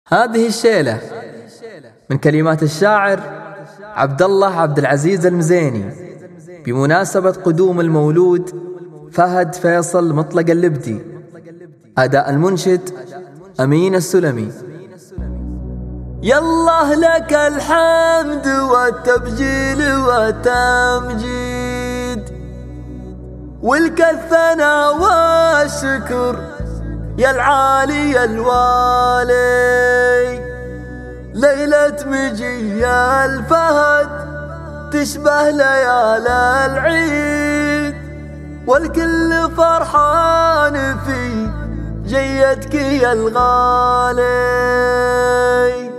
هذه الشيلة من كلمات الشاعر عبد الله عبد العزيز المزيني بمناسبة قدوم المولود فهد فيصل مطلق اللبدي. أداء المنشد أمين السلمي. يالله لك الحمد والتبجيل والتمجيد ولك الثناء والشكر يا العالي الوالي. ليلة مجي الفهد تشبه ليالي العيد والكل فرحان في جيتك يا الغالي.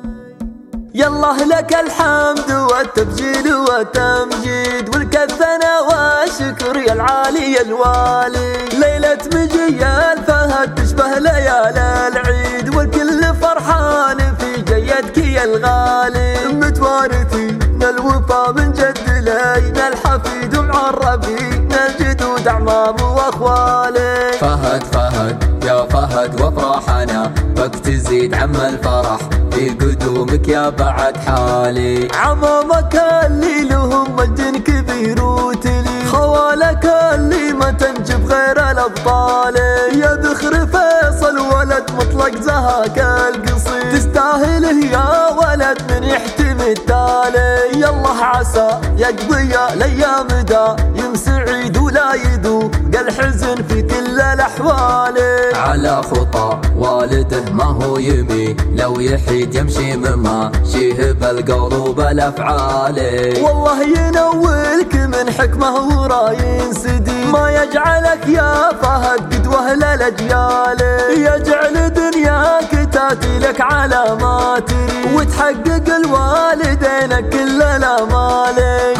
يالله لك الحمد والتبجيل والتمجيد ولك الثناء والشكر يا العالي الوالي. ليلة مجي الفهد تشبه ليالي العيد والكل فرحان في جيتك يا الغالي. متوارثين الوفا من جد لينا الحفيد معربين الجدود اعمام واخوالي. فهد فهد يا فهد وافراحنا بك تزيد عم الفرح في قدومك يا بعد حالي. عمامك اللي لهم مجد كبير وتلي خوالك اللي ما تنجب غير الابطال. يا ذخر فيصل ولد مطلق زهاك القصير تستاهله يا ولد من يحتمي التالي. يالله عسى يقضي الايام دايم سعيد ولا يذوق الحزن في كل الاحوال. على خطى والده ما هو يمي لو يحيد يمشي مماشيه بالقول وبالافعال. والله ينولك من حكمه وراين سدي ما يجعلك يا فهد قدوه للاجيال. يجعل دنياك تاتي لك على ما تريد وتحقق الوالدين كل الامال.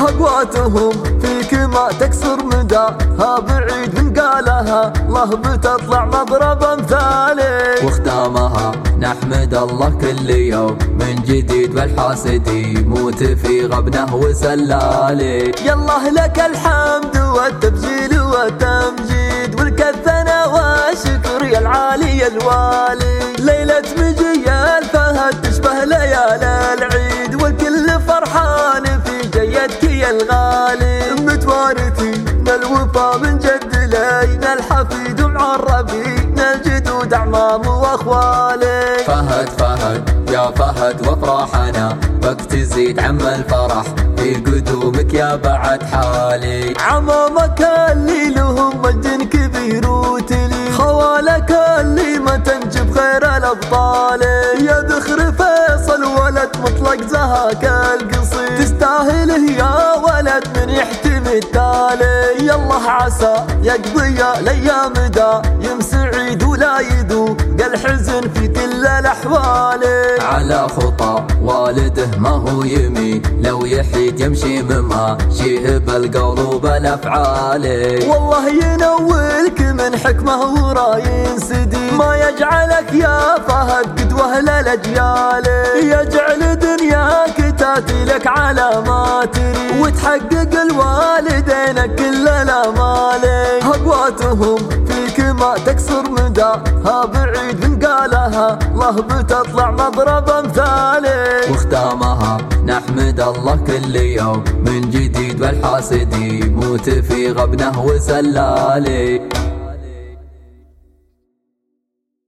اقواتهم فيك ما تكسر مداها بعيد من قالها الله بتطلع مضرب امثالي. واختامها نحمد الله كل يوم من جديد والحاسدي يموت في غبنه وسلالي. يالله لك الحمد والتبجيل والتمجيد ولك الثناء والشكر يا العالي الوالي. ليلة مجي الفهد تشبه ليالي العيد والكل فرحان في جيتك يا الغالي. متوارثين الوفا من جد لينا الحفيد معربين الجدود اعمام واخوالي. فهد فهد يا فهد وافراحنا بك تزيد عم الفرح في قدومك يا بعد حالي. عمامك اللي لهم مجد كبير وتلي خوالك اللي ما تنجب غير الابطال. يا ذخر فيصل ولد مطلق زهاك القصير تستاهله يا ولد من يحتمي التالي. يالله عسى يقضي الايام دايم سعيد ولا يذوق الحزن في كل الاحوال. على خطى والده ما هو يمي لو يحيد يمشي مماشيه بالقول وبالافعال. والله ينولك من حكمه وراين سدي ما يجعلك يا فهد قدوه للاجيال. يجعل دنياك تاتي لك على ما تريد وتحقق الوالدين كل الامال. اقواتهم فيك ما تكسر مداها بعيد من قالها الله بتطلع مضرب امثالي. واختامها نحمد الله كل يوم من جديد والحاسدي يموت في غبنه وسلالي.